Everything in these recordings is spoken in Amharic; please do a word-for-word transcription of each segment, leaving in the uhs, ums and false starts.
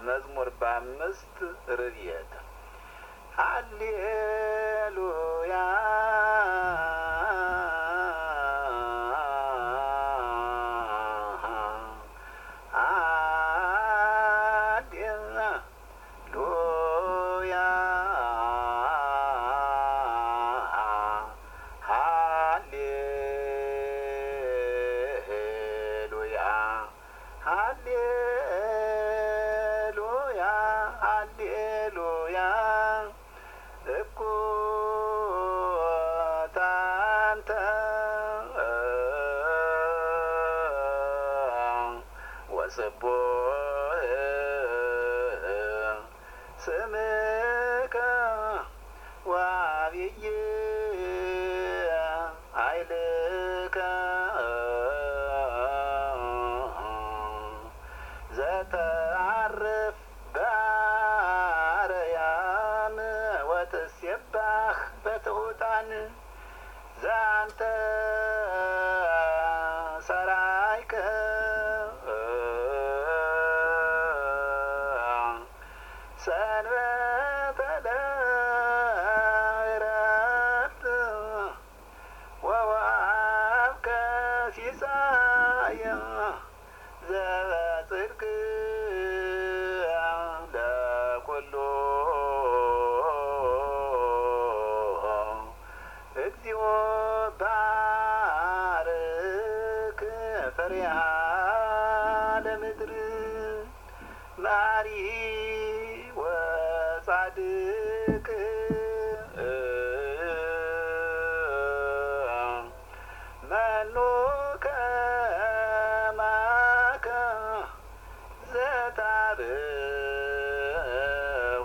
መዝሙር በአምስት ርድኤት ሃሌሉያ ወስቡሕ ስምከ ወዐቢይ ኃይልከ ዘተዐርፍ በአርያም ወትሴባህ በትሑታን ዘአንተ ሠራይከ ሰንበተ ለዕረፍት ወወሀብከ ሲሳየ ዘበጽድቅ ለኵሉ እግዚኦ ባርክ ፍሬሃ ለምድር መሐሪ ወጻድቅ መኑ ከማከ ዘታብሁ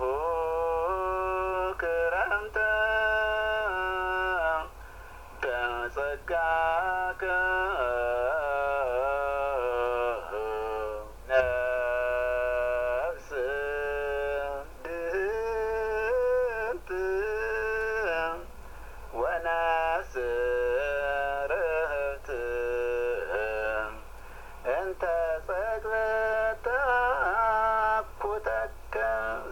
ክረምተ በጸጋከ